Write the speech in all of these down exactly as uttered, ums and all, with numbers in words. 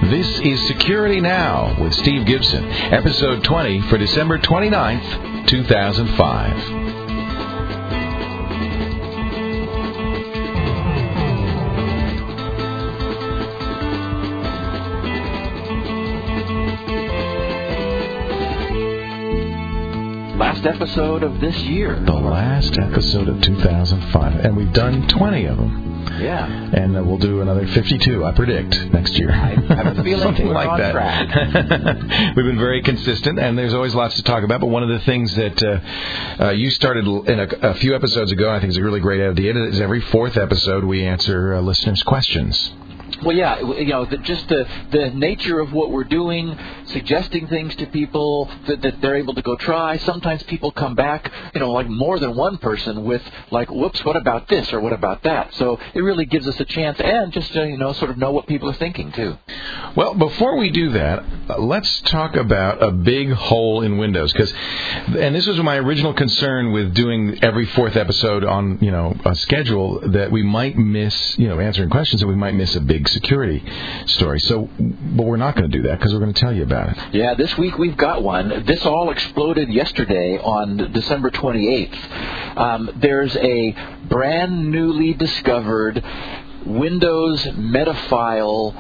This is Security Now with Steve Gibson, episode twenty for December twenty-ninth, two thousand five. Last episode of this year. The last episode of two thousand five. And we've done twenty of them. Yeah. And uh, we'll do another fifty-two, I predict, next year. I have a feeling Something we're like on that. track. We've been very consistent, and there's always lots to talk about. But one of the things that uh, uh, you started in a, a few episodes ago, I think is a really great idea, is every fourth episode we answer uh, listeners' questions. Well, yeah, you know, the, just the the nature of what we're doing, suggesting things to people that, that they're able to go try. Sometimes people come back, you know, like more than one person with like, whoops, what about this or what about that? So it really gives us a chance and just to, you know, sort of know what people are thinking, too. Well, before we do that, uh, let's talk about a big hole in Windows. Because, and this was my original concern with doing every fourth episode on, you know, a schedule, that we might miss, you know, answering questions, that we might miss a big security story. So, but we're not going to do that because we're going to tell you about it. Yeah, this week we've got one. This all exploded yesterday on December twenty-eighth. Um, there's a brand newly discovered Windows Metafile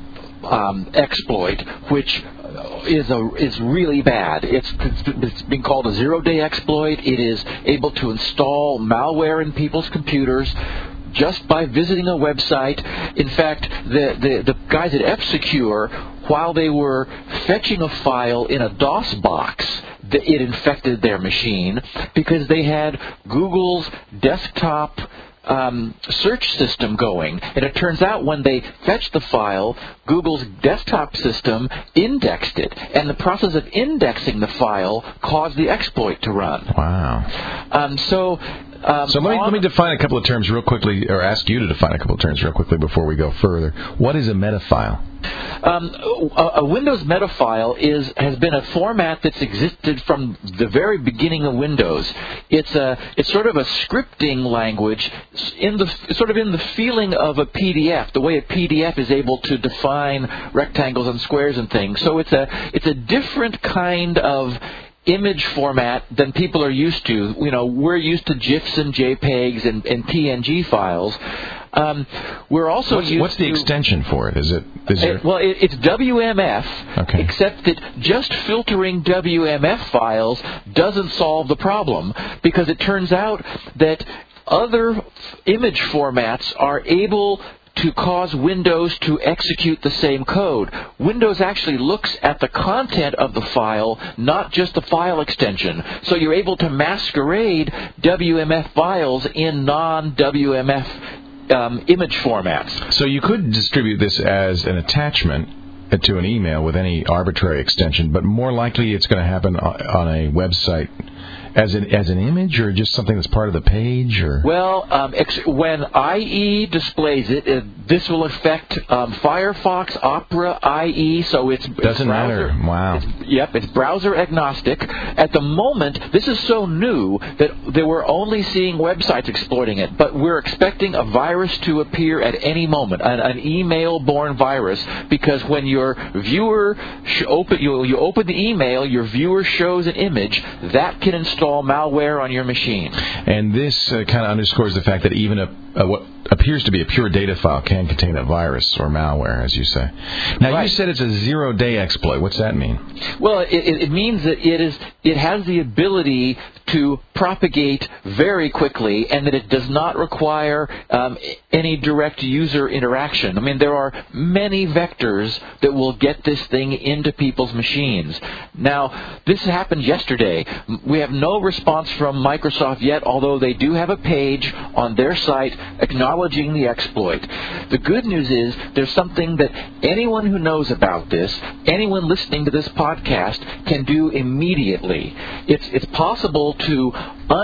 um, exploit, which is a is really bad. It's it's being called a zero-day exploit. It is able to install malware in people's computers just by visiting a website. In fact, the, the, the guys at F-Secure, while they were fetching a file in a DOS box, it infected their machine because they had Google's desktop Um, search system going. And it turns out when they fetched the file, Google's desktop system indexed it. And the process of indexing the file caused the exploit to run. Wow. Um, so... Um, so let me, let me define a couple of terms real quickly, or ask you to define a couple of terms real quickly before we go further. What is a metafile? Um, a, a Windows metafile is has been a format that's existed from the very beginning of Windows. It's a it's sort of a scripting language, in the sort of in the feeling of a P D F, the way a P D F is able to define rectangles and squares and things. So it's a it's a different kind of image format than people are used to. You know, we're used to GIFs and JPEGs and, and P N G files. Um, we're also what's, used what's the to, extension for it? Is it? Is there... it well, it, it's W M F, okay. Except that just filtering W M F files doesn't solve the problem, because it turns out that other image formats are able to cause Windows to execute the same code. Windows actually looks at the content of the file, not just the file extension. So you're able to masquerade W M F files in non-W M F um, image formats. So you could distribute this as an attachment to an email with any arbitrary extension, but more likely it's going to happen on a website as an as an image, or just something that's part of the page, or well, um, ex- when I E displays it, it this will affect um, Firefox, Opera, I E. So it's doesn't it's browser, matter. Wow. It's, yep, it's browser agnostic. At the moment, this is so new that they were only seeing websites exploiting it, but we're expecting a virus to appear at any moment, an, an email-borne virus, because when your viewer sh- open you you open the email, your viewer shows an image that can install malware on your machine. And this uh, kind of underscores the fact that even a, a what appears to be a pure data file can contain a virus or malware, as you say. Now, right. You said it's a zero-day exploit. What's that mean? Well, it, it means that it is it has the ability to propagate very quickly, and that it does not require um, any direct user interaction. I mean, there are many vectors that will get this thing into people's machines. Now, this happened yesterday. We have no response from Microsoft yet, although they do have a page on their site acknowledging the exploit. The good news is there's something that anyone who knows about this, anyone listening to this podcast, can do immediately. It's it's possible to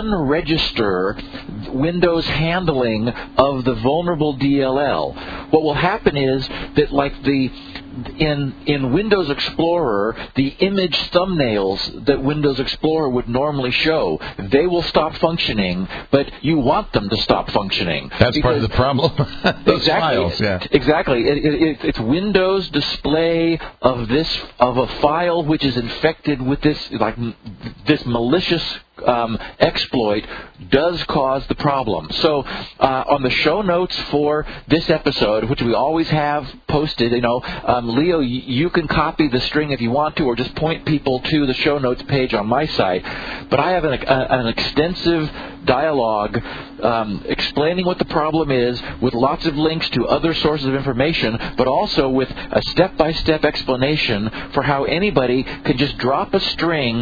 unregister Windows handling of the vulnerable D L L. What will happen is that, like the in in Windows Explorer, the image thumbnails that Windows Explorer would normally show, they will stop functioning, but you want them to stop functioning. That's part of the problem. Those exactly, files, yeah. Exactly. It, it, it's Windows display of this of a file which is infected with this like this malicious Um, exploit does cause the problem. So uh, on the show notes for this episode, which we always have posted, you know, um, Leo, y- you can copy the string if you want to, or just point people to the show notes page on my site. But I have an, a, an extensive dialogue um, explaining what the problem is, with lots of links to other sources of information, but also with a step-by-step explanation for how anybody can just drop a string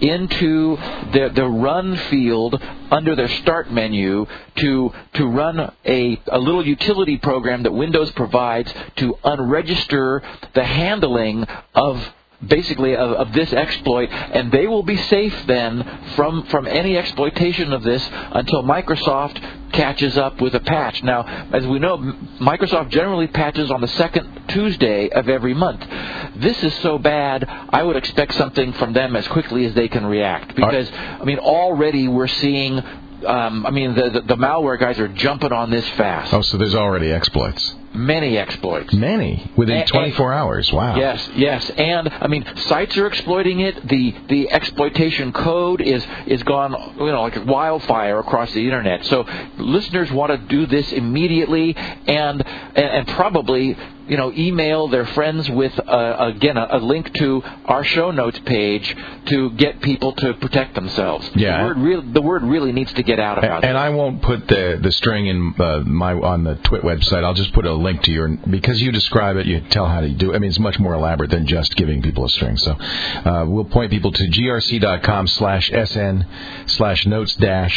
into the, the run field under their start menu to to run a, a little utility program that Windows provides to unregister the handling of basically of, of this exploit, and they will be safe then from from any exploitation of this until Microsoft catches up with a patch. Now, as we know, Microsoft generally patches on the second Tuesday of every month. This is so bad, I would expect something from them as quickly as they can react, because I mean already we're seeing Um, I mean, the, the the malware guys are jumping on this fast. Oh, so there's already exploits. Many exploits. Many within and, twenty-four hours. Wow. Yes, yes, and I mean, sites are exploiting it. The the exploitation code is is gone, you know, like wildfire across the internet. So listeners want to do this immediately, and and, and probably, you know, email their friends with uh, again a, a link to our show notes page to get people to protect themselves. Yeah. The word, re- the word really needs to get out about and, and I won't put the the string in uh, my on the Twit website. I'll just put a link to your, because you describe it, you tell how to do it. I mean, it's much more elaborate than just giving people a string. So uh, we'll point people to grc.com slash sn slash notes dash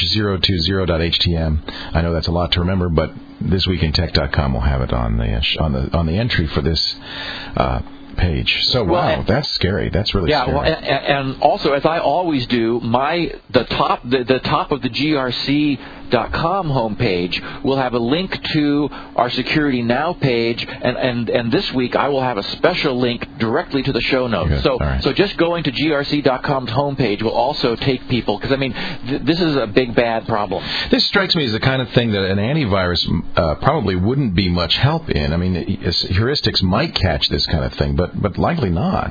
020.htm. I know that's a lot to remember, but this week in tech dot com will have it on the on the on the entry for this uh, page. So wow, well, and, that's scary. That's really yeah, scary. Well, and, and also, as I always do, my the top the, the top of the G R C dot com homepage will have a link to our Security Now page, and, and, and this week I will have a special link directly to the show notes. Okay. So right. so just going to G R C dot com's homepage will also take people, because I mean th- this is a big bad problem. This strikes me as the kind of thing that an antivirus uh, probably wouldn't be much help in. I mean, heuristics might catch this kind of thing, but but likely not.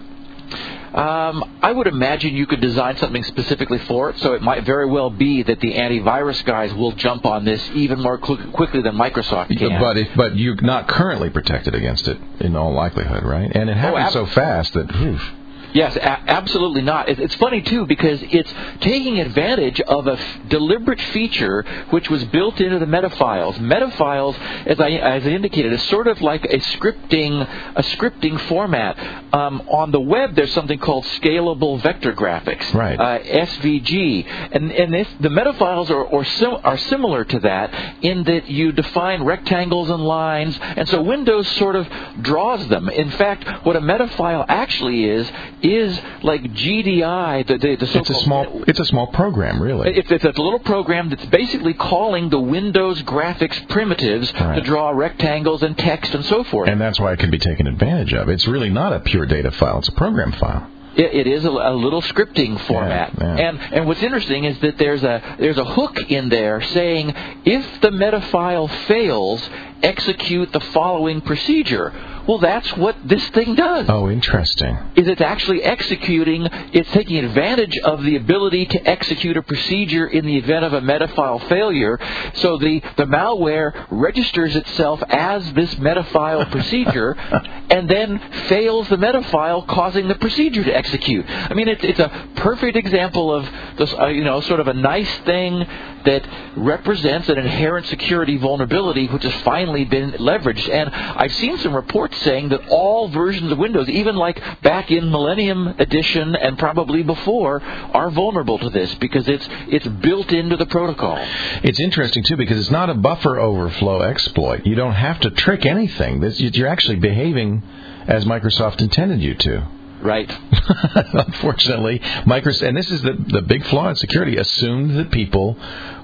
Um, I would imagine you could design something specifically for it, so it might very well be that the antivirus guys will jump on this even more cl- quickly than Microsoft can. But if, but you're not currently protected against it in all likelihood, right? And it happens oh, ab- so fast that, whew. Yes, a- absolutely not. It, it's funny, too, because it's taking advantage of a f- deliberate feature which was built into the metafiles. Metafiles, as I, as I indicated, is sort of like a scripting a scripting format. Um, on the web, there's something called scalable vector graphics, right? Uh, S V G, and and if the metafiles are or sim- are similar to that in that you define rectangles and lines, and so Windows sort of draws them. In fact, what a metafile actually is is like G D I, the, the, the so-called... It's a small, it's a small program, really. It's, it's a little program that's basically calling the Windows graphics primitives right. to draw rectangles and text and so forth. And that's why it can be taken advantage of. It's really not a pure data file. It's a program file. It, it is a, a little scripting format, yeah, yeah. and and what's interesting is that there's a there's a hook in there saying if the metafile fails, execute the following procedure. Well, that's what this thing does. Oh, interesting. Is it's actually executing, it's taking advantage of the ability to execute a procedure in the event of a metafile failure. So the, the malware registers itself as this metafile procedure and then fails the metafile, causing the procedure to execute. I mean, it's, it's a perfect example of this, uh, you know, sort of a nice thing that represents an inherent security vulnerability which has finally been leveraged. And I've seen some reports saying that all versions of Windows, even like back in Millennium Edition and probably before, are vulnerable to this because it's it's built into the protocol. It's interesting, too, because it's not a buffer overflow exploit. You don't have to trick anything. This, you're actually behaving as Microsoft intended you to. Right. Unfortunately, Microsoft, and this is the, the big flaw in security, assumed that people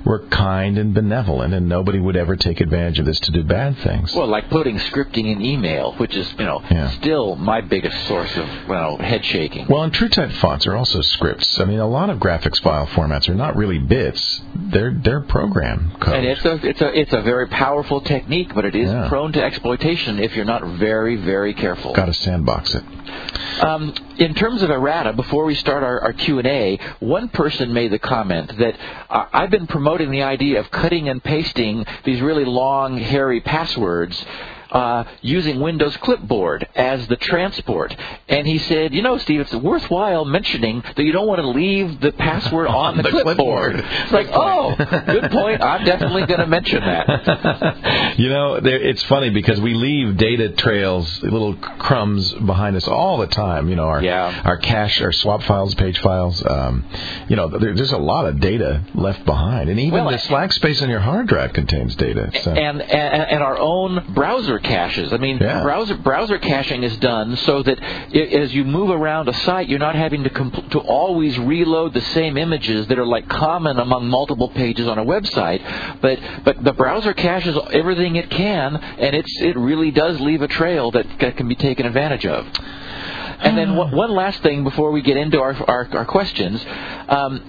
were kind and benevolent, and nobody would ever take advantage of this to do bad things. Well, like putting scripting in email, which is, you know, yeah. still my biggest source of, well, head shaking. Well, and TrueType fonts are also scripts. I mean, a lot of graphics file formats are not really bits; they're they're program code. And it's a it's a it's a very powerful technique, but it is yeah. prone to exploitation if you're not very very careful. Got to sandbox it. Um, in terms of errata, before we start our, our Q and A, one person made the comment that uh, I've been promoting the idea of cutting and pasting these really long, hairy passwords uh, using Windows Clipboard as the transport. And he said, you know, Steve, it's worthwhile mentioning that you don't want to leave the password on the, the clipboard. clipboard. It's like, oh, good point. I'm definitely going to mention that. You know, it's funny because we leave data trails, little crumbs behind us all the time. You know, our yeah. our cache, our swap files, page files. Um, you know, there's a lot of data left behind. And even well, the slack space on your hard drive contains data. So. And, and and our own browser caches. I mean, yeah. browser browser caching is done so that it, as you move around a site, you're not having to compl- to always reload the same images that are like common among multiple pages on a website. But but the browser caches everything it can, and it's it really does leave a trail that, that can be taken advantage of. And then one, one last thing before we get into our our, our questions. Um,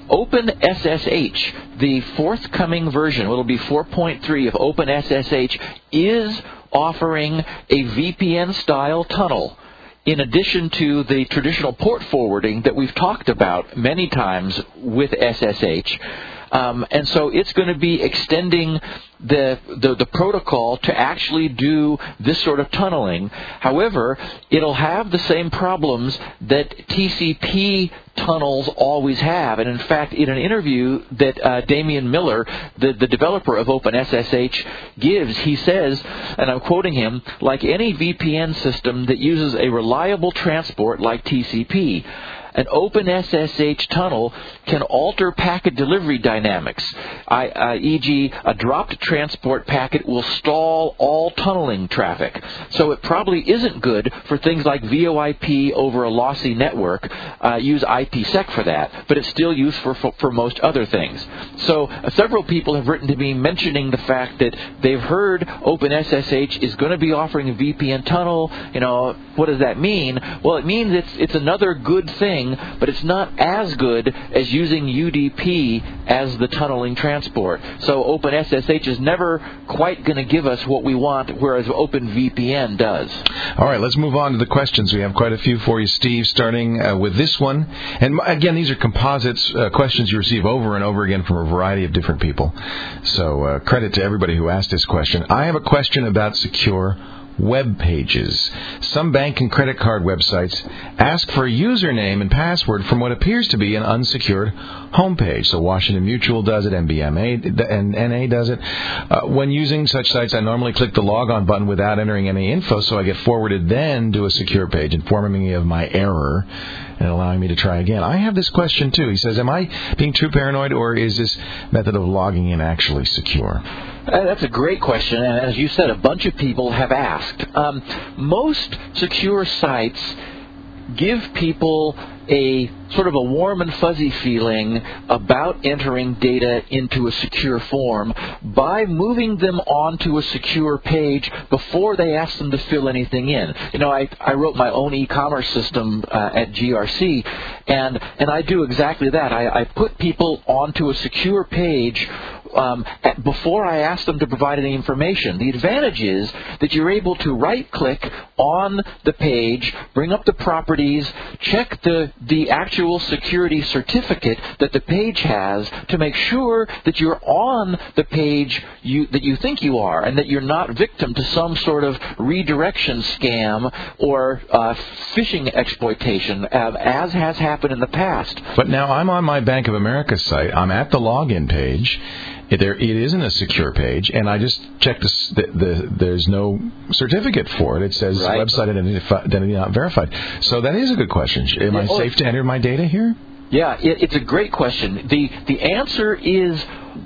OpenSSH, the forthcoming version, it'll be four point three of OpenSSH, is offering a V P N-style tunnel in addition to the traditional port forwarding that we've talked about many times with S S H. Um, and so it's going to be extending the, the the protocol to actually do this sort of tunneling. However, it'll have the same problems that T C P tunnels always have. And in fact, in an interview that uh, Damian Miller, the, the developer of OpenSSH, gives, he says, and I'm quoting him, like any V P N system that uses a reliable transport like T C P, an OpenSSH tunnel can alter packet delivery dynamics, I, uh, for example a dropped transport packet will stall all tunneling traffic. So it probably isn't good for things like VoIP over a lossy network. Uh, use IPsec for that, but it's still used for, for, for most other things. So uh, several people have written to me mentioning the fact that they've heard OpenSSH is going to be offering a V P N tunnel. You know, what does that mean? Well, it means it's it's another good thing, but it's not as good as using U D P as the tunneling transport. So OpenSSH is never quite going to give us what we want, whereas OpenVPN does. All right, let's move on to the questions. We have quite a few for you, Steve, starting uh, with this one. And again, these are composites, uh, questions you receive over and over again from a variety of different people. So uh, credit to everybody who asked this question. I have a question about secure web pages. Some bank and credit card websites ask for a username and password from what appears to be an unsecured homepage. So Washington Mutual does it, M B M A and N A does it. Uh, when using such sites, I normally click the log on button without entering any info, so I get forwarded then to a secure page informing me of my error and allowing me to try again. I have this question too. He says, am I being too paranoid, or is this method of logging in actually secure? Uh, that's a great question, and as you said, a bunch of people have asked. Um, most secure sites give people a sort of a warm and fuzzy feeling about entering data into a secure form by moving them onto a secure page before they ask them to fill anything in. You know, I, I wrote my own e-commerce system uh, at G R C, and, and I do exactly that. I, I put people onto a secure page Um, at, before I ask them to provide any information. The advantage is that you're able to right-click on the page, bring up the properties, check the, the actual security certificate that the page has to make sure that you're on the page you, that you think you are, and that you're not victim to some sort of redirection scam or uh, phishing exploitation, uh, as has happened in the past. But now I'm on my Bank of America site. I'm at the login page. It, there, it isn't a secure page, and I just checked this, the, the, there's no certificate for it. It says right. website identity, identity not verified. So that is a good question. Am I safe to enter my data here? Yeah, it, it's a great question. The the answer is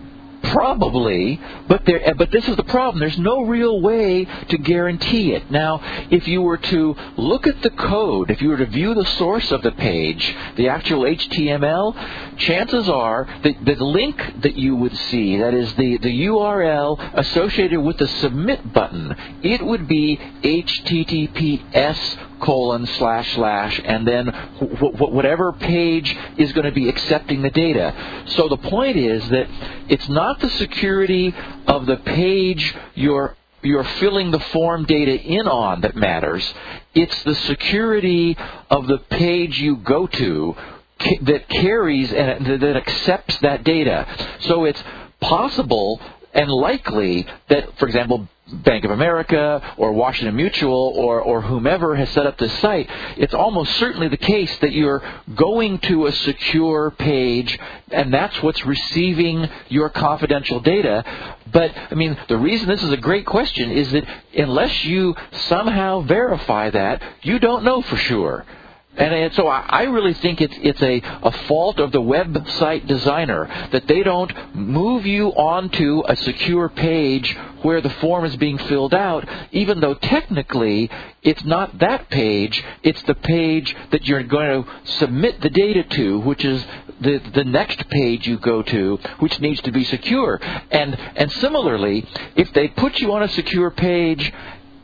Probably, but there. But this is the problem. There's no real way to guarantee it. Now, if you were to look at the code, if you were to view the source of the page, the actual H T M L, chances are that the link that you would see, that is the, the U R L associated with the submit button, it would be H T T P S colon slash slash and then wh- wh- whatever page is going to be accepting the data. So the point is that it's not the security of the page you're you're filling the form data in on that matters. It's the security of the page you go to ca- that carries and that accepts that data. So it's possible and likely that, for example, Bank of America or Washington Mutual or, or whomever has set up this site, it's almost certainly the case that you're going to a secure page and that's what's receiving your confidential data. But, I mean, the reason this is a great question is that unless you somehow verify that, you don't know for sure. And, and so I, I really think it's it's a, a fault of the website designer that they don't move you onto a secure page where the form is being filled out, even though technically it's not that page, it's the page that you're going to submit the data to, which is the the next page you go to, which needs to be secure. And and similarly, if they put you on a secure page,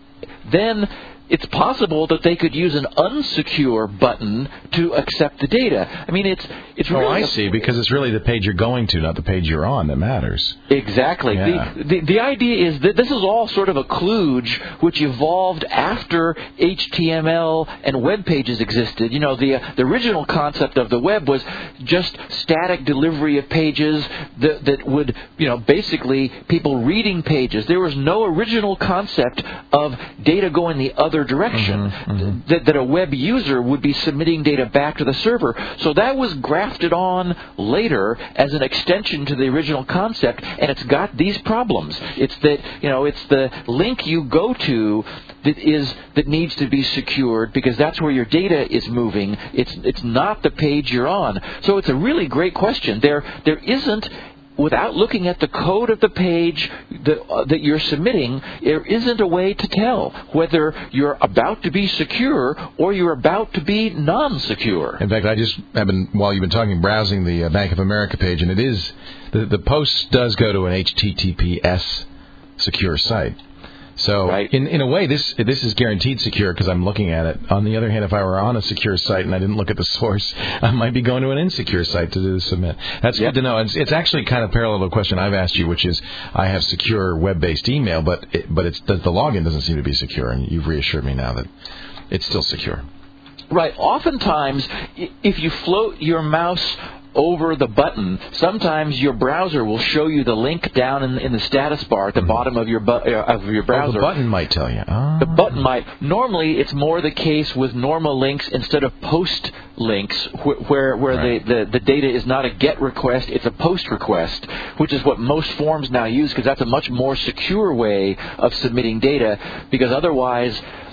then it's possible that they could use an unsecure button to accept the data. I mean, it's it's really... Oh, I see, because it's really the page you're going to, not the page you're on, that matters. Exactly. Yeah. The, the the idea is that this is all sort of a kludge which evolved after H T M L and web pages existed. You know, the uh, the original concept of the web was just static delivery of pages that that would, you know, basically people reading pages. There was no original concept of data going the other direction, mm-hmm, mm-hmm. That, that a web user would be submitting data back to the server. So that was grafted on later as an extension to the original concept, and it's got these problems. It's that, you know, it's the link you go to that is that needs to be secured because that's where your data is moving. It's it's not the page you're on. So it's a really great question. There there isn't, without looking at the code of the page that, uh, that you're submitting, there isn't a way to tell whether you're about to be secure or you're about to be non-secure. In fact, I just have been, while you've been talking, browsing the uh, Bank of America page, and it is, the, the post does go to an H T T P S secure site. So, right. in in a way, this this is guaranteed secure because I'm looking at it. On the other hand, if I were on a secure site and I didn't look at the source, I might be going to an insecure site to do the submit. That's yep. good to know. It's, it's actually kind of parallel to a question I've asked you, which is I have secure web-based email, but it, but it's the, the login doesn't seem to be secure, and you've reassured me now that it's still secure. Right. Oftentimes, if you float your mouse over the button, sometimes your browser will show you the link down in, in the status bar at the mm-hmm. bottom of your bu- uh, of your browser. Oh, the button might tell you. Oh. The button might. Normally, it's more the case with normal links instead of post links, wh- where where right. the, the, the data is not a GET request, it's a POST request, which is what most forms now use because that's a much more secure way of submitting data. Because otherwise,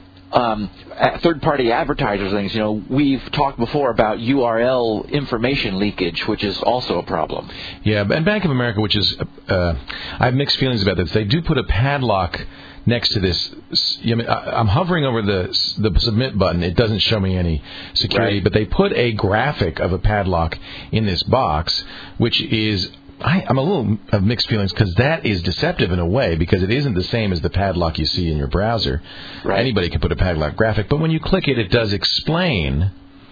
Um, third-party advertisers things, you know, we've talked before about U R L information leakage, which is also a problem. Yeah, and Bank of America, which is, uh, I have mixed feelings about this. They do put a padlock next to this. You know, I'm hovering over the the submit button. It doesn't show me any security, right. but they put a graphic of a padlock in this box, which is... I, I'm a little of mixed feelings because that is deceptive in a way because it isn't the same as the padlock you see in your browser. Right. Anybody can put a padlock graphic, but when you click it, it does explain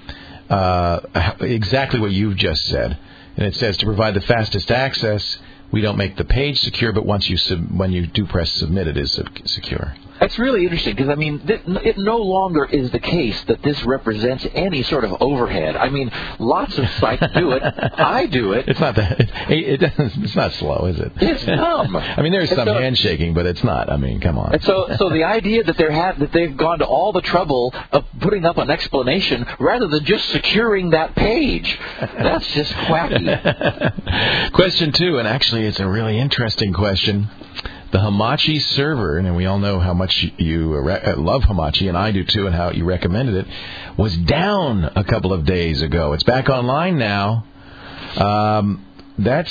uh, exactly what you've just said. And it says to provide the fastest access, we don't make the page secure, but once you sub- when you do press submit, it is sub- secure. That's really interesting because, I mean, th- it no longer is the case that this represents any sort of overhead. I mean, lots of sites do it. I do it. It's not that. It, it doesn't. It's not slow, is it? It's dumb. I mean, there's and some so, handshaking, but it's not. I mean, come on. And so, so the idea that they have that they've gone to all the trouble of putting up an explanation rather than just securing that page, that's just wacky. Question two, and actually, it's a really interesting question. The Hamachi server, and we all know how much you re- love Hamachi, and I do too, and how you recommended it, was down a couple of days ago. It's back online now. Um, that's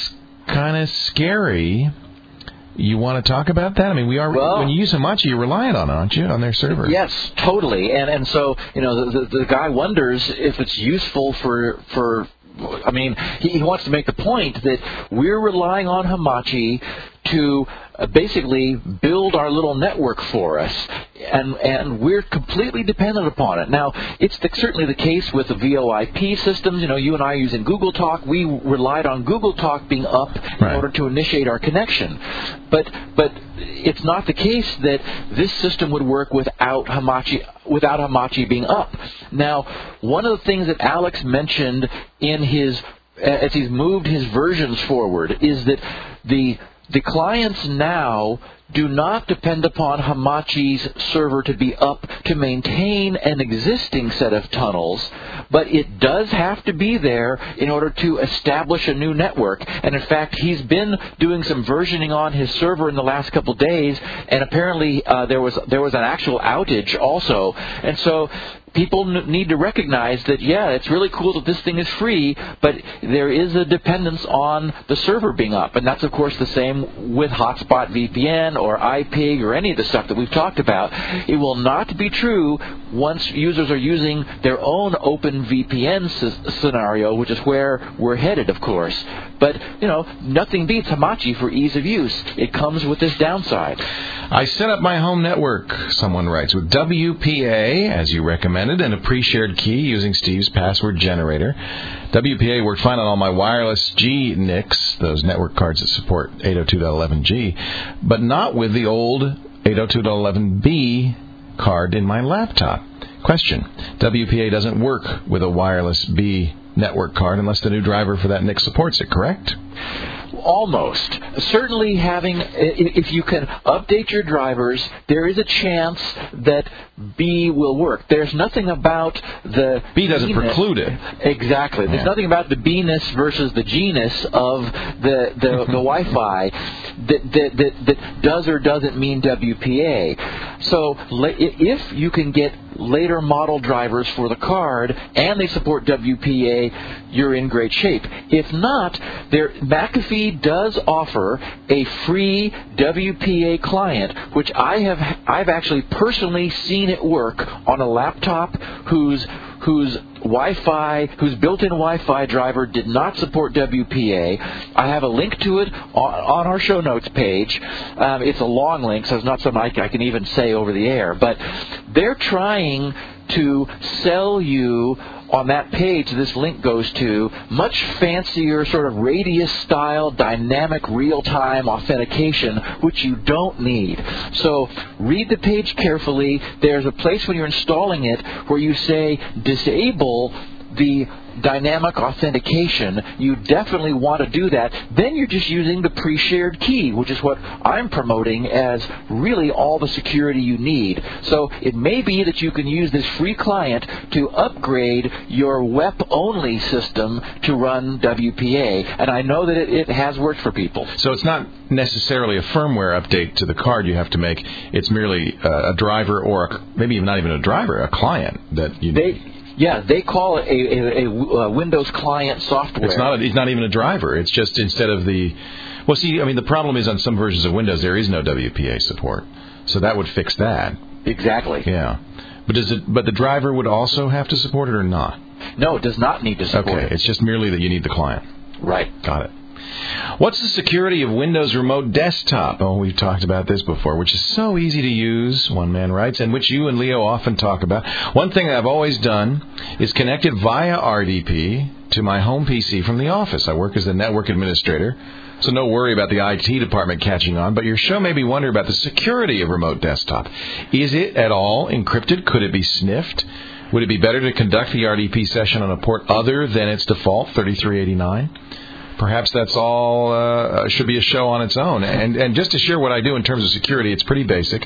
kind of scary. You want to talk about that? I mean, we are well, when you use Hamachi, you're reliant on it, aren't you, on their server? Yes, totally. And and so you know, the, the, the guy wonders if it's useful for for. I mean, he, he wants to make the point that we're relying on Hamachi to uh, basically build our little network for us, and and we're completely dependent upon it. Now, it's the, certainly the case with the V O I P systems. You know, you and I are using Google Talk. We relied on Google Talk being up in right. order to initiate our connection. But but it's not the case that this system would work without Hamachi without Hamachi being up. Now, one of the things that Alex mentioned in his as he's moved his versions forward is that the The clients now do not depend upon Hamachi's server to be up to maintain an existing set of tunnels, but it does have to be there in order to establish a new network. And in fact, he's been doing some versioning on his server in the last couple of days, and apparently uh, there was there was an actual outage also. And so people n- need to recognize that, yeah, it's really cool that this thing is free, but there is a dependence on the server being up. And that's, of course, the same with Hotspot V P N or I P G or any of the stuff that we've talked about. It will not be true once users are using their own open V P N s- scenario, which is where we're headed, of course. But, you know, nothing beats Hamachi for ease of use. It comes with this downside. I set up my home network, someone writes, with W P A, as you recommended, and a pre-shared key using Steve's password generator. W P A worked fine on all my wireless G N I Cs, those network cards that support eight oh two dot eleven G, but not with the old eight oh two dot eleven B card in my laptop. Question. W P A doesn't work with a wireless B network card unless the new driver for that N I C supports it, correct? Almost. Certainly having, if you can update your drivers, there is a chance that B will work. There's nothing about the B doesn't B-ness. preclude it. Exactly. There's yeah. nothing about the B-ness versus the G-ness of the, the, the Wi-Fi that, that, that, that does or doesn't mean W P A. So if you can get later model drivers for the card and they support W P A, you're in great shape. If not, there, McAfee does offer a free W P A client, which I have I've actually personally seen it work on a laptop whose whose Wi-Fi, whose built-in Wi-Fi driver did not support W P A. I have a link to it on, on our show notes page. Um, it's a long link, so it's not something I, I can even say over the air. But they're trying to sell you on that page this link goes to much fancier sort of radius-style dynamic real-time authentication, which you don't need. So read the page carefully. There's a place when you're installing it where you say disable the dynamic authentication. You definitely want to do that. Then you're just using the pre-shared key, which is what I'm promoting as really all the security you need. So it may be that you can use this free client to upgrade your W E P-only system to run W P A. And I know that it, it has worked for people. So it's not necessarily a firmware update to the card you have to make. It's merely a driver or a, maybe not even a driver, a client that you need. They, Yeah, they call it a, a, a Windows client software. It's not. A, it's not even a driver. It's just instead of the. Well, see, I mean, the problem is on some versions of Windows there is no W P A support, so that would fix that. Exactly. Yeah, but does it? But the driver would also have to support it or not? No, it does not need to support okay, it. Okay, it's just merely that you need the client. Right. Got it. What's the security of Windows Remote Desktop? Oh, we've talked about this before, which is so easy to use, one man writes, and which you and Leo often talk about. One thing I've always done is connect it via R D P to my home P C from the office. I work as the network administrator, so no worry about the I T department catching on, but your show made me wonder about the security of Remote Desktop. Is it at all encrypted? Could it be sniffed? Would it be better to conduct the R D P session on a port other than its default, thirty-three eighty-nine? Perhaps that's all uh, should be a show on its own. And and just to share what I do in terms of security, it's pretty basic.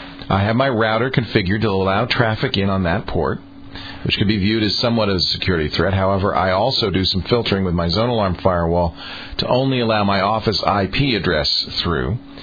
I have my router configured to allow traffic in on that port, which could be viewed as somewhat as a security threat. However, I also do some filtering with my Zone Alarm firewall to only allow my office I P address through.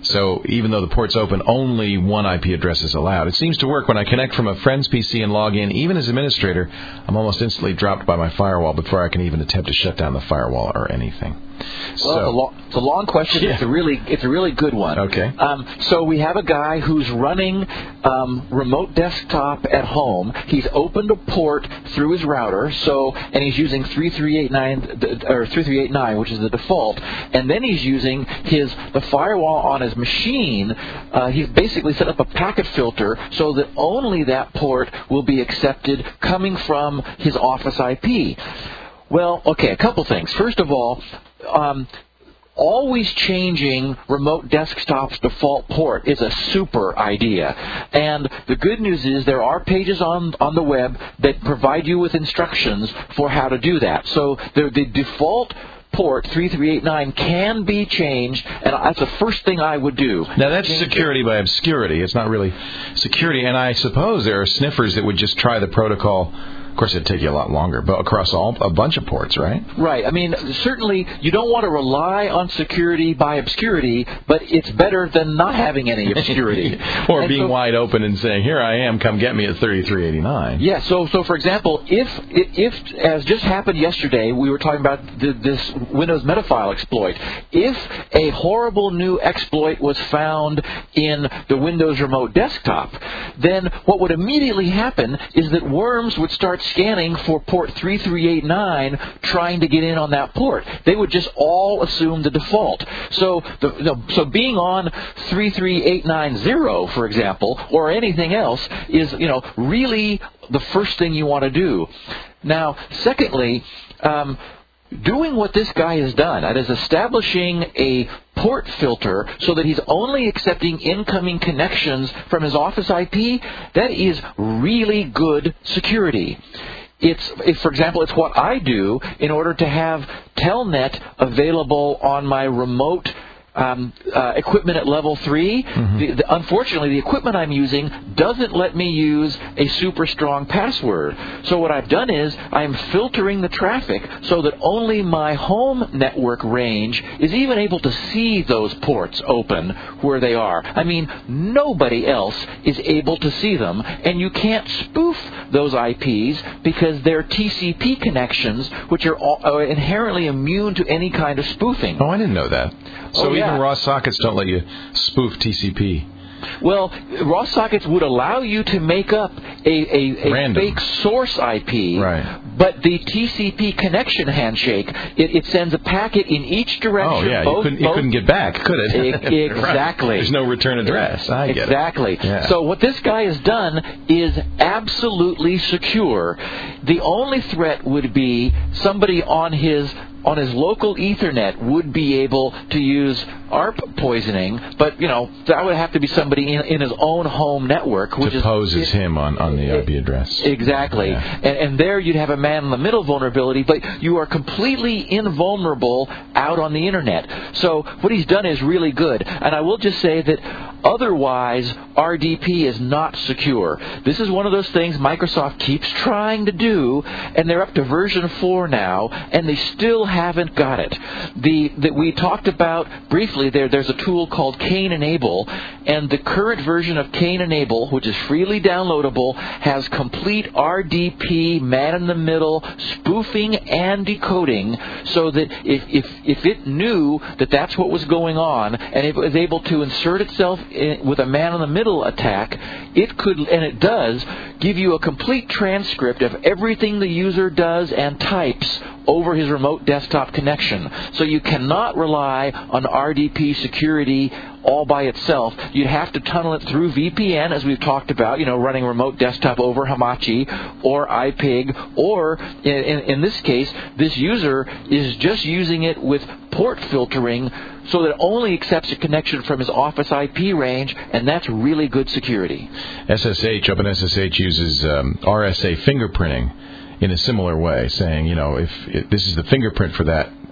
So even though the port's open, only one I P address is allowed. It seems to work when I connect from a friend's P C and log in. Even as administrator, I'm almost instantly dropped by my firewall before I can even attempt to shut down the firewall or anything. Well, So, it's, a long, it's a long question. Yeah. It's a really, it's a really good one. Okay. Um, so we have a guy who's running um, remote desktop at home. He's opened a port through his router. So, and he's using three three eight nine or three three eight nine, which is the default. And then he's using his the firewall on his machine. Uh, he's basically set up a packet filter so that only that port will be accepted coming from his Office I P. Well, okay, a couple things. First of all, um, always changing remote desktop's default port is a super idea. And the good news is there are pages on, on the web that provide you with instructions for how to do that. So the, the default port three three eight nine can be changed, and that's the first thing I would do. now that's security by obscurity. It's not really security. And I suppose there are sniffers that would just try the protocol. Of course, it'd take you a lot longer, but across all a bunch of ports, right? Right. I mean, certainly you don't want to rely on security by obscurity, but it's better than not having any obscurity. or and being so, wide open and saying, here I am, come get me at thirty-three eighty-nine. Yeah, so, so for example, if, if, as just happened yesterday, we were talking about the, this Windows Metafile exploit. If a horrible new exploit was found in the Windows Remote Desktop, then what would immediately happen is that worms would start scanning for port three three eight nine, trying to get in on that port. They would just all assume the default. So, the, the, so being on three three eight nine zero, for example, or anything else, is you know really the first thing you want to do. Now, secondly, um, doing what this guy has done, that is establishing a port filter so that he's only accepting incoming connections from his Office I P, that is really good security. It's, if, for example, it's what I do in order to have Telnet available on my remote Um, uh, equipment at level three. Mm-hmm. The, the, unfortunately, the equipment I'm using doesn't let me use a super strong password. So what I've done is I'm filtering the traffic so that only my home network range is even able to see those ports open where they are. I mean, nobody else is able to see them, and you can't spoof those I Ps because they're T C P connections, which are, all, are inherently immune to any kind of spoofing. Oh, I didn't know that. So oh, yeah. even raw sockets don't let you spoof T C P. Well, raw sockets would allow you to make up a, a, a fake source I P, right. But the T C P connection handshake, it, it sends a packet in each direction. Oh, yeah, both, you, couldn't, both, you couldn't get back, could it? E- exactly. Right. There's no return address. I get exactly. it. Yeah. So what this guy has done is absolutely secure. The only threat would be somebody on his on his local Ethernet would be able to use A R P poisoning, but, you know, that would have to be somebody in, in his own home network. Which Supposes is, him on, on the I P address. Exactly. Yeah. And, and there you'd have a man-in-the-middle vulnerability, but you are completely invulnerable out on the Internet. So what he's done is really good. And I will just say that otherwise, R D P is not secure. This is one of those things Microsoft keeps trying to do, and they're up to version four now, and they still haven't got it. The that we talked about briefly there. There's a tool called Kane Enable, and the current version of Kane Enable, which is freely downloadable, has complete R D P man-in-the-middle spoofing and decoding, so that if if if it knew that that's what was going on, and it was able to insert itself in, with a man-in-the-middle attack, it could, and it does, give you a complete transcript of everything the user does and types over his remote desktop connection. So you cannot rely on R D P security all by itself. You'd have to tunnel it through V P N, as we've talked about, you know, running remote desktop over Hamachi or I P G, or in, in, in this case, this user is just using it with port filtering so that it only accepts a connection from his Office I P range, and that's really good security. S S H, OpenSSH uses um, R S A fingerprinting in a similar way, saying, you know, if it, this is the fingerprint for that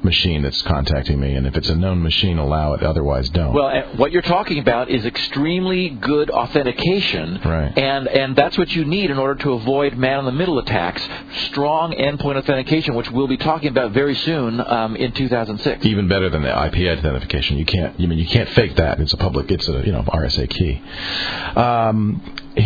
machine that's contacting me, and if it's a known machine, allow it. Otherwise, don't. Well, what you're talking about is extremely good authentication, right. and and that's what you need in order to avoid man-in-the-middle attacks. Strong endpoint authentication, which we'll be talking about very soon um, in two thousand six. Even better than the I P identification. You can't. I mean, you can't fake that. It's a public. It's a you know R S A key. Um,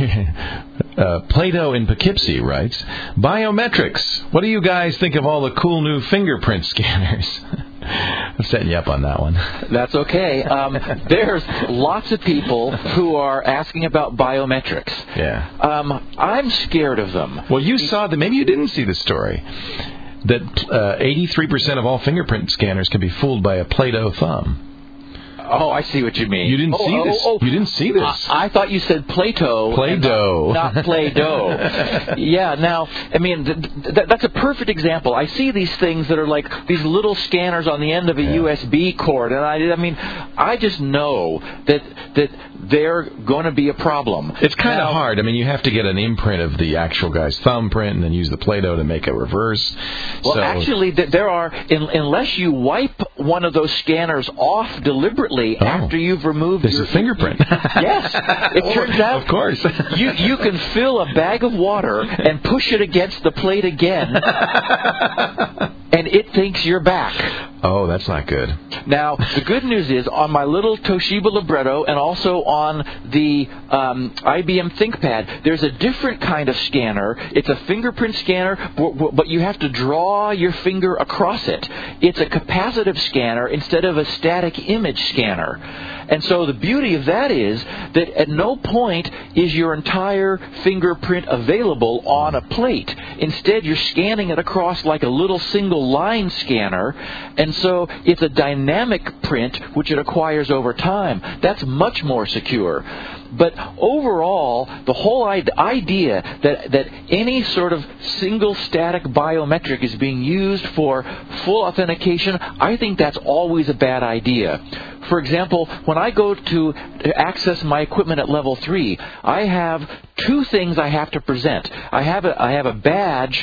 uh, Plato in Poughkeepsie writes, biometrics. What do you guys think of all the cool new fingerprint scanners? I'm setting you up on that one. That's okay. Um, there's lots of people who are asking about biometrics. Yeah. Um, I'm scared of them. Well, you saw that. Maybe you didn't see the story. That uh, eighty-three percent of all fingerprint scanners can be fooled by a Play-Doh thumb. Oh, I see what you mean. You didn't oh, see oh, this. Oh, oh. You didn't see this. I, I thought you said Play-Doh. Play-Doh. Not, not Play-Doh. Yeah, now, I mean, th- th- that's a perfect example. I see these things that are like these little scanners on the end of a yeah. U S B cord, and I, I mean, I just know that that they're going to be a problem. It's kind now, of hard. I mean, you have to get an imprint of the actual guy's thumbprint and then use the Play-Doh to make a reverse. Well, so, actually, there are, in, unless you wipe one of those scanners off deliberately oh. after you've removed This your is fingerprint. Yes, it turns out. Of course, you you can fill a bag of water and push it against the plate again, and it thinks you're back. Oh, that's not good. Now, the good news is, on my little Toshiba Libretto and also on the um, I B M ThinkPad, there's a different kind of scanner. It's a fingerprint scanner, but you have to draw your finger across it. It's a capacitive scanner instead of a static image scanner. And so the beauty of that is that at no point is your entire fingerprint available on a plate. Instead, you're scanning it across like a little single line scanner, and so it's a dynamic print which it acquires over time. That's much more secure. But overall, the whole idea that, that any sort of single static biometric is being used for full authentication, I think that's always a bad idea. For example, when I go to access my equipment at level three, I have two things I have to present. I have a, I have a badge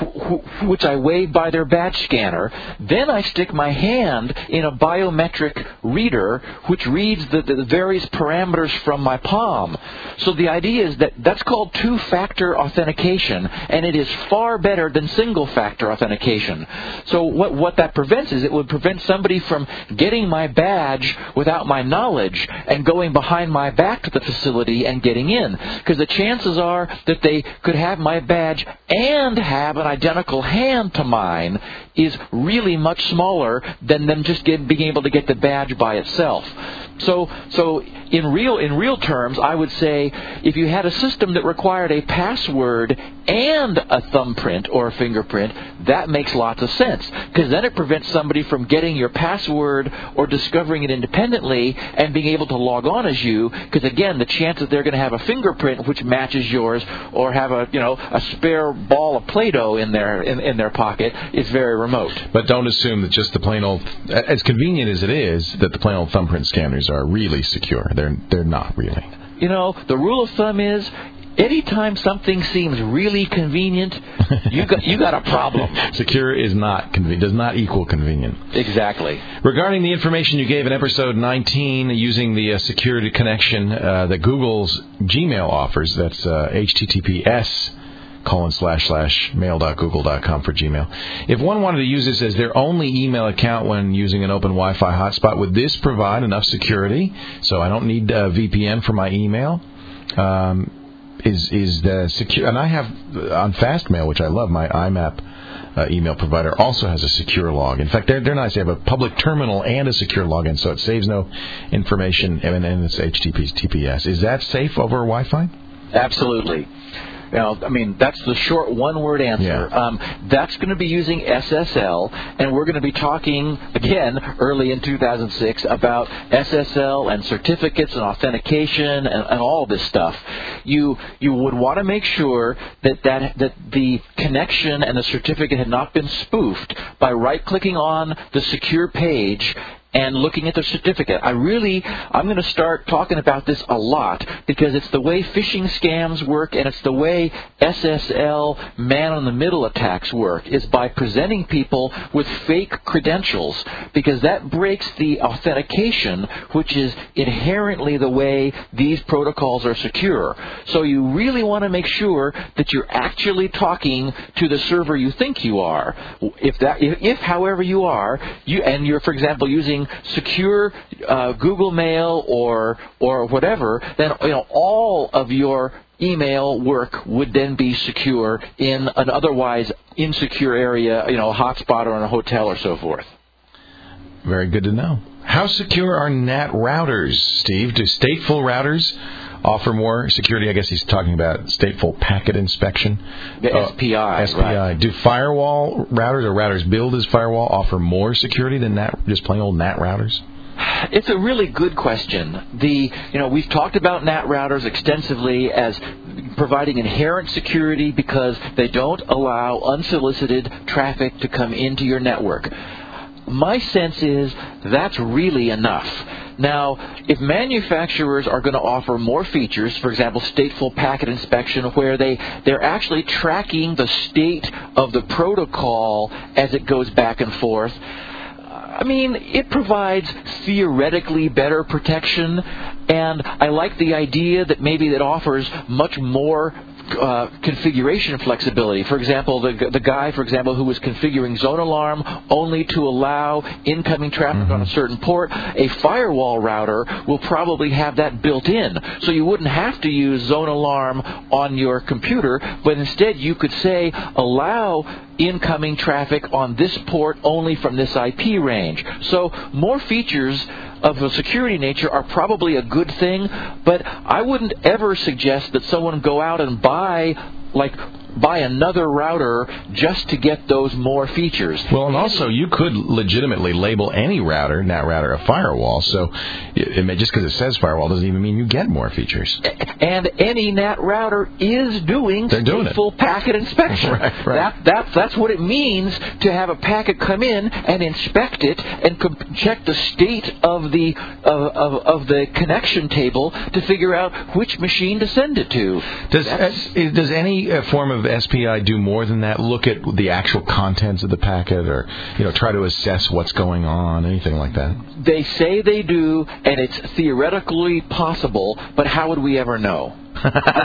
which I wave by their badge scanner. Then I stick my hand in a biometric reader which reads the, the various parameters from my palm. So the idea is that that's called two-factor authentication, and it is far better than single-factor authentication. So what, what that prevents is it would prevent somebody from getting my badge without my knowledge and going behind my back to the facility and getting in. Because the chances are that they could have my badge and have an identical hand to mine is really much smaller than them just get, being able to get the badge by itself. So, so in real in real terms, I would say if you had a system that required a password and a thumbprint or a fingerprint, that makes lots of sense, because then it prevents somebody from getting your password or discovering it independently and being able to log on as you. Because again, the chance that they're going to have a fingerprint which matches yours or have a you know a spare ball of Play-Doh in their in, in their pocket is very remote. But don't assume that just the plain old, as convenient as it is, that the plain old thumbprint scanners are really secure. They're they're not really. You know, the rule of thumb is, anytime something seems really convenient, you got you got a problem. Secure is not convenient. Does not equal convenient. Exactly. Regarding the information you gave in episode nineteen, using the uh, security connection uh, that Google's Gmail offers, that's uh, H T T P S colon slash slash mail dot google dot com for Gmail. If one wanted to use this as their only email account when using an open Wi-Fi hotspot, would this provide enough security? So I don't need uh, V P N for my email. Um, is is the secure? And I have on Fastmail, which I love, my I M A P uh, email provider also has a secure log. In fact, they're they're nice. They have a public terminal and a secure login, so it saves no information, and, and it's H T T P S. Is that safe over Wi-Fi? Absolutely. Now, I mean, that's the short one-word answer. Yeah. Um, that's going to be using S S L, and we're going to be talking, again, early in two thousand six, about S S L and certificates and authentication and, and all this stuff. You you would want to make sure that, that, that the connection and the certificate had not been spoofed by right-clicking on the secure page and looking at the certificate. I really, I'm going to start talking about this a lot because it's the way phishing scams work and it's the way S S L man-in-the-middle attacks work, is by presenting people with fake credentials, because that breaks the authentication, which is inherently the way these protocols are secure. So you really want to make sure that you're actually talking to the server you think you are. If that, if, if however you are, you and you're, for example, using secure uh, Google Mail or or whatever, then you know all of your email work would then be secure in an otherwise insecure area, you know, a hotspot or in a hotel or so forth. Very good to know. How secure are N A T routers, Steve? Do stateful routers offer more security? I guess he's talking about stateful packet inspection. The uh, S P I. S P I. Right. Do firewall routers or routers billed as firewall offer more security than N A T, just plain old N A T routers? It's a really good question. The you know we've talked about N A T routers extensively as providing inherent security because they don't allow unsolicited traffic to come into your network. My sense is that's really enough. Now, if manufacturers are going to offer more features, for example, stateful packet inspection, where they, they're actually tracking the state of the protocol as it goes back and forth, I mean, it provides theoretically better protection, and I like the idea that maybe it offers much more Uh, configuration flexibility. For example, the the guy, for example, who was configuring Zone Alarm only to allow incoming traffic mm-hmm. on a certain port, a firewall router will probably have that built in. So you wouldn't have to use Zone Alarm on your computer, but instead you could say, allow incoming traffic on this port only from this I P range. So more features of a security nature are probably a good thing, but I wouldn't ever suggest that someone go out and buy, like, buy another router just to get those more features. Well, and also you could legitimately label any router, N A T router, a firewall. So it, it may, just because it says firewall doesn't even mean you get more features. And any N A T router is doing stateful packet inspection. right, right. That, that, that's what it means to have a packet come in and inspect it and comp- check the state of the of, of, of the connection table to figure out which machine to send it to. Does uh, does any uh, form of S P I do more than that? Look at the actual contents of the packet, or you know, try to assess what's going on, anything like that? They say they do, and it's theoretically possible, but how would we ever know? I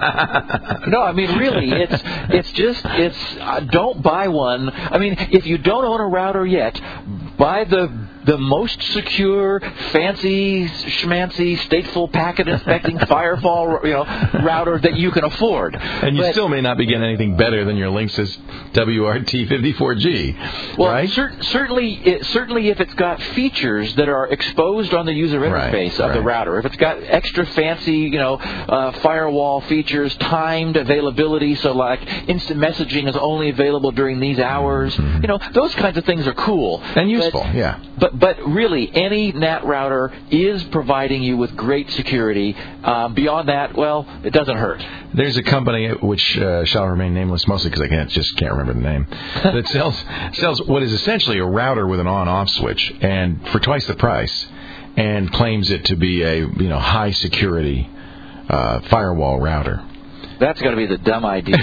mean, no, I mean, really, it's it's just, it's, uh, don't buy one. I mean, if you don't own a router yet, buy the the most secure, fancy, schmancy, stateful packet inspecting firewall, you know, router that you can afford. And you but, still may not be getting anything better than your Linksys W R T fifty-four G, well, right? Cer- certainly, it, certainly, if it's got features that are exposed on the user interface right, of right. the router, if it's got extra fancy, you know, uh, firewall features, timed availability, so like instant messaging is only available during these hours, mm-hmm. you know, those kinds of things are cool and useful. But, yeah. But but really, any N A T router is providing you with great security. Um, beyond that, well, it doesn't hurt. There's a company which uh, shall remain nameless, mostly because I can't just can't remember the name, that sells sells what is essentially a router with an on-off switch, and for twice the price, and claims it to be a you know high security uh, firewall router. That's got to be the dumb idea.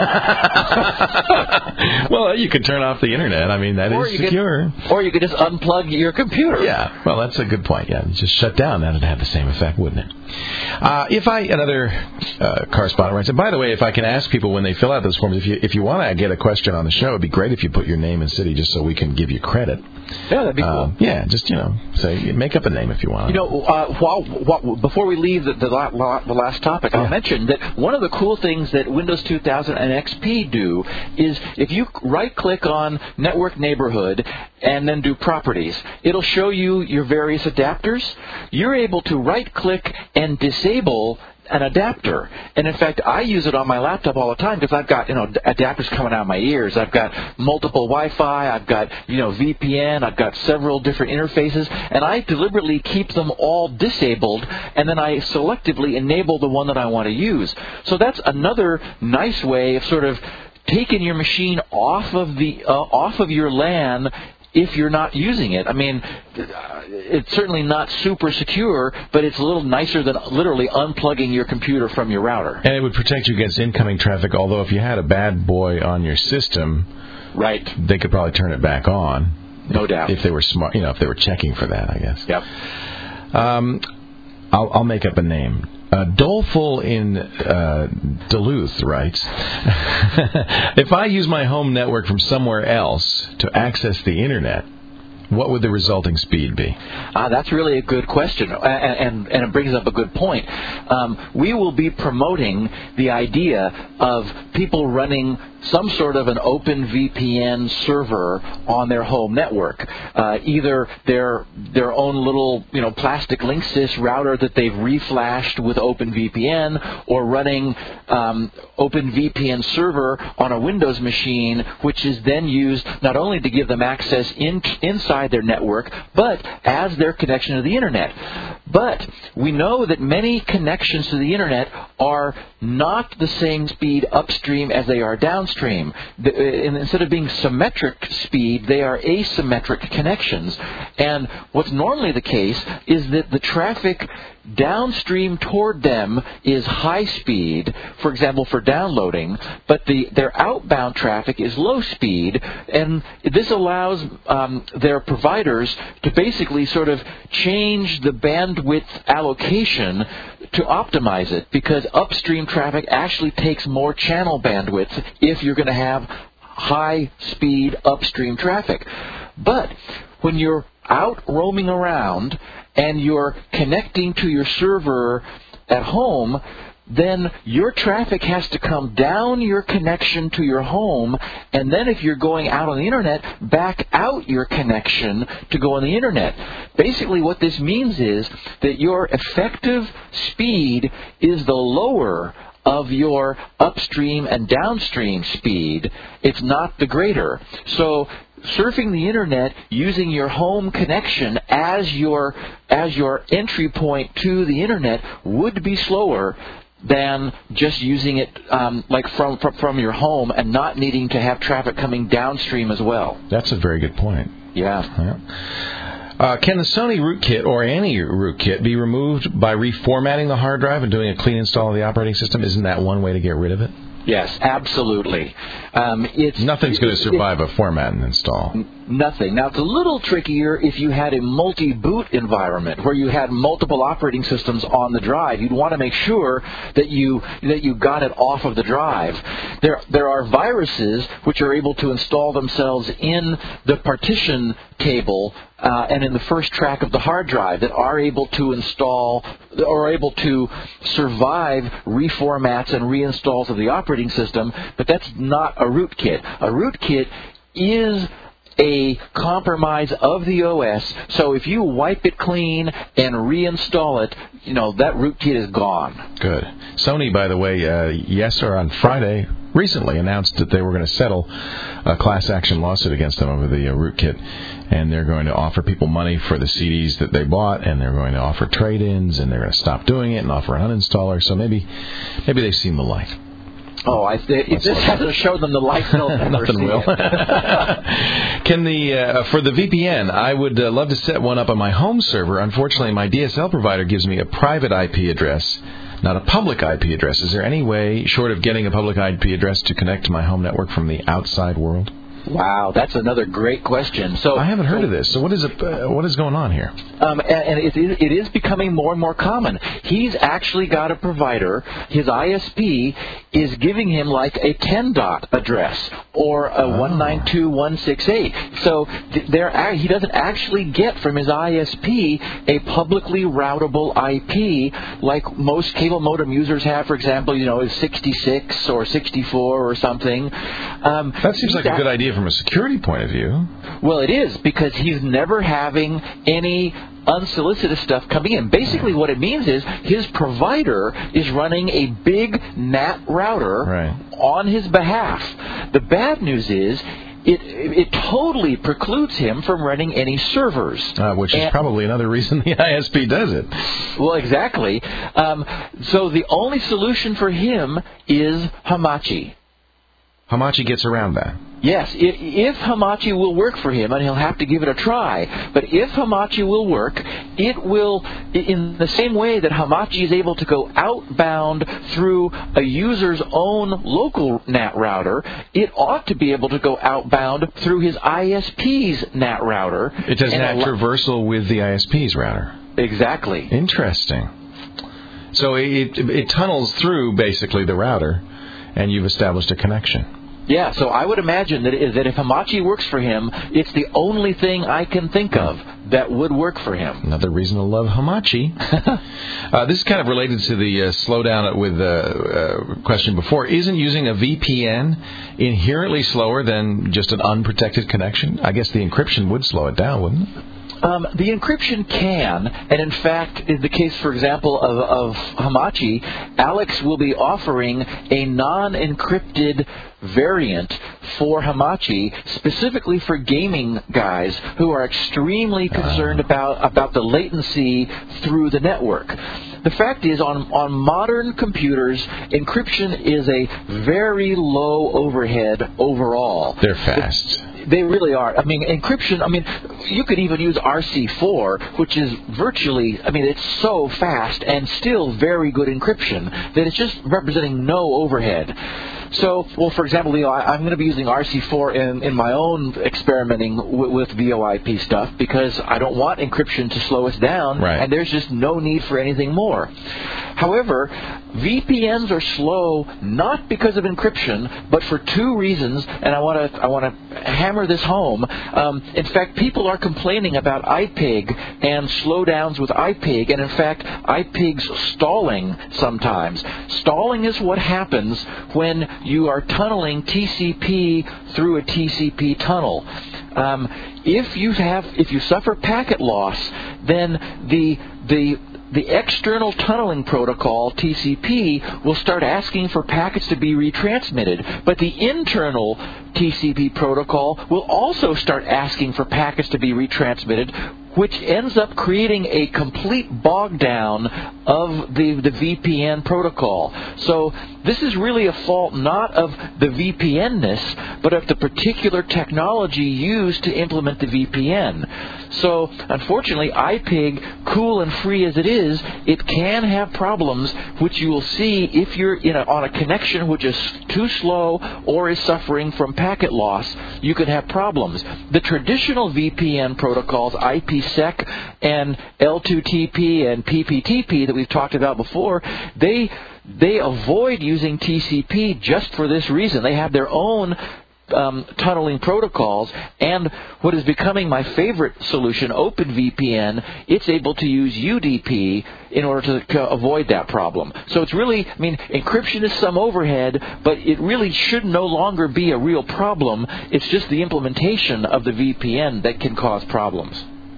Well, you could turn off the internet. I mean, that or is secure. Could, or you could just unplug your computer. Yeah, well, that's a good point. Yeah, just shut down. That would have the same effect, wouldn't it? Uh, if I, another uh, correspondent writes, and by the way, if I can ask people when they fill out those forms, if you if you want to get a question on the show, it'd be great if you put your name and city just so we can give you credit. Yeah, that'd be cool. Um, yeah, just, you know, say, make up a name if you want. You know, uh, while, while, before we leave the, the, la, the last topic, I'll yeah. mention that one of the cool things that Windows two thousand and X P do is if you right-click on Network Neighborhood and then do Properties, it'll show you your various adapters. You're able to right-click and disable an adapter. And in fact, I use it on my laptop all the time because I've got, you know, adapters coming out of my ears. I've got multiple Wi-Fi. I've got, you know, V P N. I've got several different interfaces. And I deliberately keep them all disabled, and then I selectively enable the one that I want to use. So that's another nice way of sort of taking your machine off of the uh, off of your LAN if you're not using it. I mean, it's certainly not super secure, but it's a little nicer than literally unplugging your computer from your router. And it would protect you against incoming traffic, although if you had a bad boy on your system, right, they could probably turn it back on. No doubt. If they were smart, you know, if they were checking for that, I guess. Yep. Um, I'll, I'll make up a name. Uh, Doleful in uh, Duluth writes, if I use my home network from somewhere else to access the Internet, what would the resulting speed be? Uh, that's really a good question, and, and, and it brings up a good point. Um, we will be promoting the idea of people running some sort of an open V P N server on their home network, uh, either their their own little you know plastic Linksys router that they've reflashed with OpenVPN, or running um, OpenVPN server on a Windows machine, which is then used not only to give them access in, inside their network, but as their connection to the Internet. But we know that many connections to the Internet are not the same speed upstream as they are downstream. Instead of being symmetric speed, they are asymmetric connections. And what's normally the case is that the traffic downstream toward them is high speed, for example, for downloading, but the their outbound traffic is low speed, and this allows um, their providers to basically sort of change the bandwidth allocation to optimize it, because upstream traffic actually takes more channel bandwidth if you're going to have high speed upstream traffic. But when you're out roaming around and you're connecting to your server at home, then your traffic has to come down your connection to your home, and then if you're going out on the Internet, back out your connection to go on the Internet. Basically what this means is that your effective speed is the lower of your upstream and downstream speed. It's not the greater. So surfing the Internet using your home connection as your as your entry point to the Internet would be slower than just using it um, like from, from from your home and not needing to have traffic coming downstream as well. That's a very good point. Yeah. yeah. Uh, can the Sony rootkit or any rootkit be removed by reformatting the hard drive and doing a clean install of the operating system? Isn't that one way to get rid of it? Yes, absolutely. Um, it's Nothing's going to survive a format and install. Nothing. Now, it's a little trickier if you had a multi-boot environment where you had multiple operating systems on the drive. You'd want to make sure that you that you got it off of the drive. There there are viruses which are able to install themselves in the partition table uh, and in the first track of the hard drive that are able to install or able to survive reformats and reinstalls of the operating system, but that's not a rootkit. A rootkit is a compromise of the O S, so if you wipe it clean and reinstall it, you know, that rootkit is gone. Good. Sony, by the way, uh, yes, or on Friday, recently announced that they were going to settle a class action lawsuit against them over the uh, rootkit, and they're going to offer people money for the C Ds that they bought, and they're going to offer trade-ins, and they're going to stop doing it and offer an uninstaller, so maybe maybe they've seen the light. Oh, I th- if this hasn't showed them the light, they'll never Nothing see will. it. Can the uh, for the V P N, I would uh, love to set one up on my home server. Unfortunately, my D S L provider gives me a private I P address, not a public I P address. Is there any way, short of getting a public I P address, to connect to my home network from the outside world? Wow, that's another great question. So I haven't heard of this. So what is it? Uh, what is going on here? Um, and and it, it is becoming more and more common. He's actually got a provider. His I S P is giving him like a ten dot address or a oh. one ninety-two dot one sixty-eight. So th- there, he doesn't actually get from his I S P a publicly routable I P like most cable modem users have. For example, you know, is sixty-six or sixty-four or something. Um, that seems like a good idea from a security point of view. Well, it is, because he's never having any unsolicited stuff coming in. Basically, what it means is his provider is running a big N A T router right. on his behalf. The bad news is It, it totally precludes him from running any servers. Uh, which is and, probably another reason the I S P does it. Well, exactly. Um, so the only solution for him is Hamachi. Hamachi gets around that. Yes, if Hamachi will work for him, and he'll have to give it a try, but if Hamachi will work, it will, in the same way that Hamachi is able to go outbound through a user's own local N A T router, it ought to be able to go outbound through his I S P's N A T router. It does N A T traversal with the I S P's router. Exactly. Interesting. So it, it, it tunnels through, basically, the router, and you've established a connection. Yeah, so I would imagine that, that if Hamachi works for him, it's the only thing I can think of that would work for him. Another reason to love Hamachi. uh, this is kind of related to the uh, slowdown with the uh, question before. Isn't using a V P N inherently slower than just an unprotected connection? I guess the encryption would slow it down, wouldn't it? Um, the encryption can, and in fact, in the case, for example, of, of Hamachi, Alex will be offering a non-encrypted variant for Hamachi, specifically for gaming guys who are extremely concerned about, about the latency through the network. The fact is, on, on modern computers, encryption is a very low overhead overall. They're fast. They really are. I mean, encryption, I mean, you could even use R C four, which is virtually, I mean, it's so fast and still very good encryption that it's just representing no overhead. So, well, for example, Leo, I, I'm going to be using R C four in, in my own experimenting w- with VoIP stuff because I don't want encryption to slow us down, right. And there's just no need for anything more. However, V P Ns are slow not because of encryption, but for two reasons, and I want to I want to hammer this home. Um, in fact, people are complaining about I P G and slowdowns with I P G, and in fact, I P G's stalling sometimes. Stalling is what happens when you are tunneling T C P through a T C P tunnel. Um, if you have if you suffer packet loss, then the the The external tunneling protocol, T C P, will start asking for packets to be retransmitted. But the internal T C P protocol will also start asking for packets to be retransmitted, which ends up creating a complete bog down of the, the V P N protocol. So this is really a fault not of the V P N-ness, but of the particular technology used to implement the V P N. So, unfortunately, I P G, cool and free as it is, it can have problems, which you will see if you're in a, on a connection which is too slow or is suffering from packet loss. You can have problems. The traditional V P N protocols, I P sec and L two T P and P P T P that we've talked about before, they they avoid using T C P just for this reason. They have their own Um, tunneling protocols, and what is becoming my favorite solution, OpenVPN, it's able to use U D P in order to, to avoid that problem. So it's really, I mean, encryption is some overhead, but it really should no longer be a real problem. It's just the implementation of the V P N that can cause problems.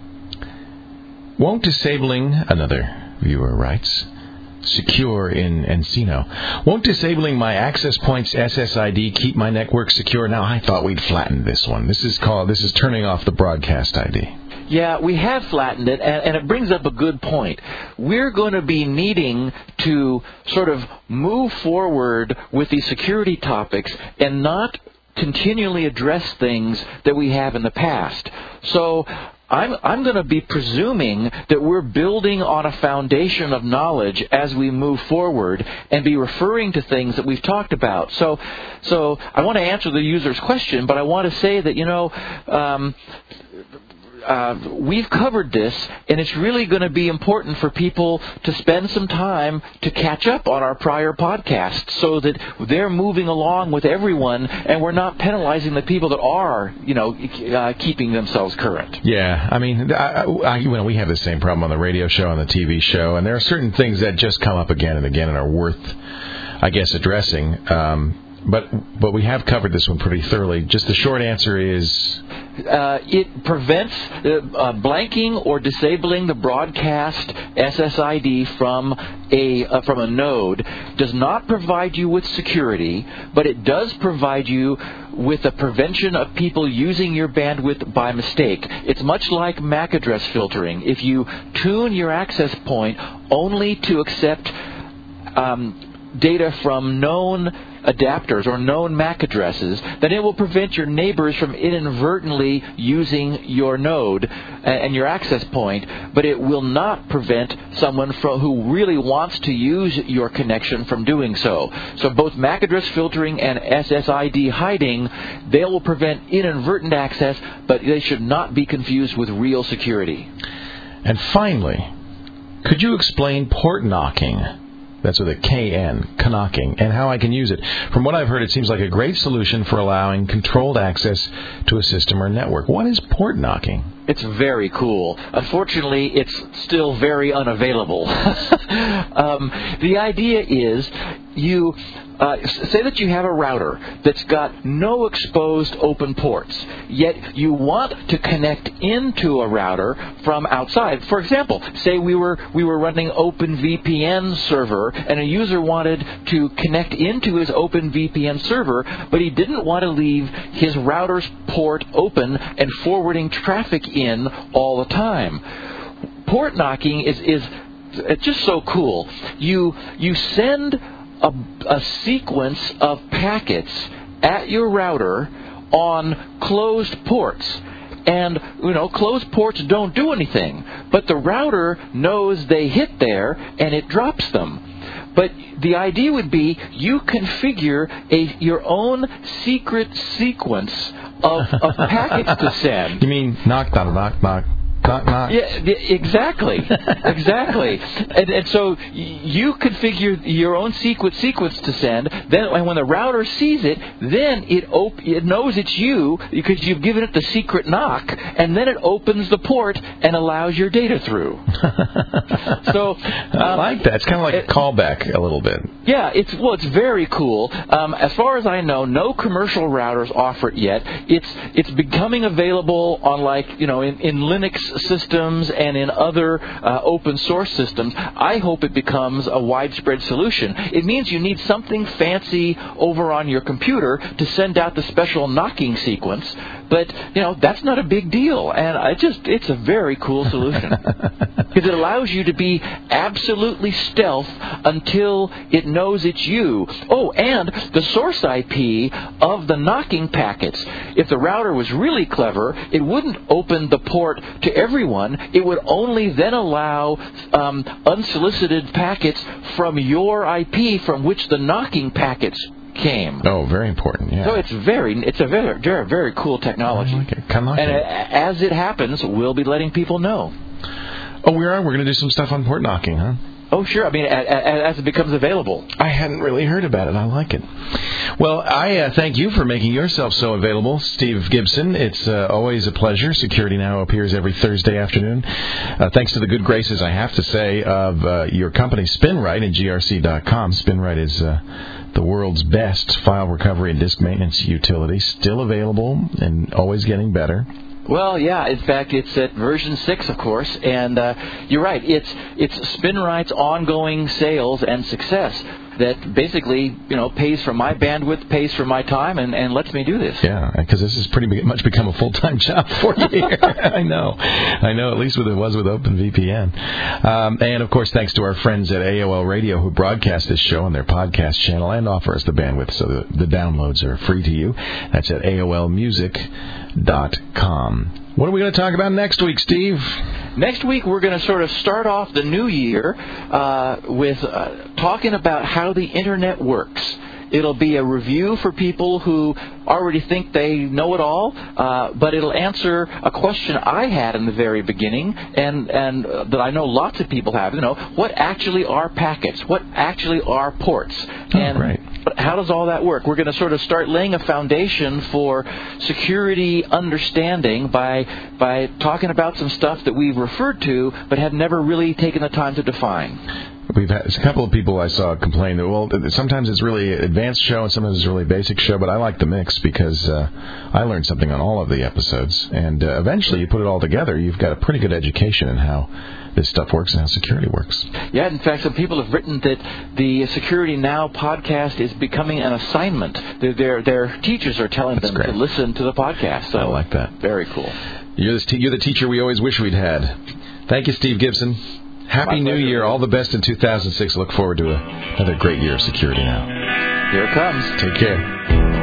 Won't disabling, another viewer writes, secure in Encino. Won't disabling my access points S S I D keep my network secure? Now, I thought we'd flattened this one. This is called, this is turning off the broadcast I D. Yeah, we have flattened it, and, and it brings up a good point. We're going to be needing to sort of move forward with these security topics and not continually address things that we have in the past. So I'm, I'm going to be presuming that we're building on a foundation of knowledge as we move forward and be referring to things that we've talked about. So, so I want to answer the user's question, but I want to say that, you know, um, Uh, we've covered this, and it's really going to be important for people to spend some time to catch up on our prior podcasts so that they're moving along with everyone, and we're not penalizing the people that are, you know, uh, keeping themselves current. Yeah, I mean, I, I, you know, we have the same problem on the radio show, on the T V show, and there are certain things that just come up again and again and are worth, I guess, addressing. Um, but but we have covered this one pretty thoroughly. Just the short answer is... Uh, it prevents uh, uh, blanking or disabling the broadcast S S I D from a uh, from a node. Does not provide you with security, but it does provide you with the prevention of people using your bandwidth by mistake. It's much like M A C address filtering. If you tune your access point only to accept um, data from known adapters or known M A C addresses, then it will prevent your neighbors from inadvertently using your node and your access point, but it will not prevent someone from, who really wants to use your connection from doing so. So both M A C address filtering and S S I D hiding, they will prevent inadvertent access, but they should not be confused with real security. And finally, could you explain port knocking? That's with a K N, knocking, and how I can use it. From what I've heard, it seems like a great solution for allowing controlled access to a system or network. What is port knocking? It's very cool. Unfortunately, it's still very unavailable. um, the idea is you uh, say that you have a router that's got no exposed open ports, yet you want to connect into a router from outside. For example, say we were we were running OpenVPN server, and a user wanted to connect into his OpenVPN server, but he didn't want to leave his router's port open and forwarding traffic in all the time. Port knocking is is it's just so cool. You you send a, a sequence of packets at your router on closed ports. And, you know, closed ports don't do anything, but the router knows they hit there and it drops them. But the idea would be you configure a your own secret sequence of, of packets to send. You mean knock, knock, knock, knock, knock, knock? Yeah, exactly, exactly. And, and so you configure your own sequence sequence to send. Then, and when the router sees it, then it op- it knows it's you because you've given it the secret knock, and then it opens the port and allows your data through. So um, I like that. It's kind of like it, a callback a little bit. Yeah, it's well, it's very cool. Um, as far as I know, no commercial routers offer it yet. It's it's becoming available on like you know in, in Linux systems and in other uh, open source systems. I hope it becomes a widespread solution. It means you need something fancy over on your computer to send out the special knocking sequence, but you know that's not a big deal, and I just it's a very cool solution because it allows you to be absolutely stealth until it knows it's you. Oh, and the source I P of the knocking packets. If the router was really clever, it wouldn't open the port to everyone. It would only then allow um, unsolicited packets from your I P from which the knocking packets came. Oh, very important. Yeah. So it's very, it's a very, very, very cool technology. I like it. Kind of like and it. as it happens, we'll be letting people know. Oh, we are. We're going to do some stuff on port knocking, huh? Oh, sure. I mean, as it becomes available. I hadn't really heard about it. I like it. Well, I uh, thank you for making yourself so available, Steve Gibson. It's uh, always a pleasure. Security Now appears every Thursday afternoon. Uh, thanks to the good graces, I have to say, of uh, your company, SpinRite, and G R C dot com. SpinRite is uh, the world's best file recovery and disk maintenance utility. Still available and always getting better. Well, yeah. In fact, it's at version six, of course, and uh, you're right. It's it's SpinRite's ongoing sales and success that basically, you know, pays for my bandwidth, pays for my time, and, and lets me do this. Yeah, because this has pretty much become a full-time job for you here. I know. I know, at least with it was with OpenVPN. Um, and, of course, thanks to our friends at A O L Radio who broadcast this show on their podcast channel and offer us the bandwidth so the, the downloads are free to you. That's at A O L music dot com. What are we going to talk about next week, Steve? Next week, we're going to sort of start off the new year uh, with uh, talking about how the Internet works. It'll be a review for people who already think they know it all, uh, but it'll answer a question I had in the very beginning, and and uh, that I know lots of people have. You know, what actually are packets? What actually are ports? Oh, and great. how does all that work? We're going to sort of start laying a foundation for security understanding by by talking about some stuff that we've referred to but have never really taken the time to define. We've had a couple of people I saw complain that, well, sometimes it's really advanced show and sometimes it's really basic show, but I like the mix because uh, I learned something on all of the episodes. And uh, eventually you put it all together, you've got a pretty good education in how this stuff works and how security works. Yeah, in fact, some people have written that the Security Now podcast is becoming an assignment. Their their, their teachers are telling That's them great. to listen to the podcast. So I like that. Very cool. You're the, you're the teacher we always wish we'd had. Thank you, Steve Gibson. Happy My New pleasure. Year. All the best in two thousand six. Look forward to a, another great year of security now. Here it comes. Take care.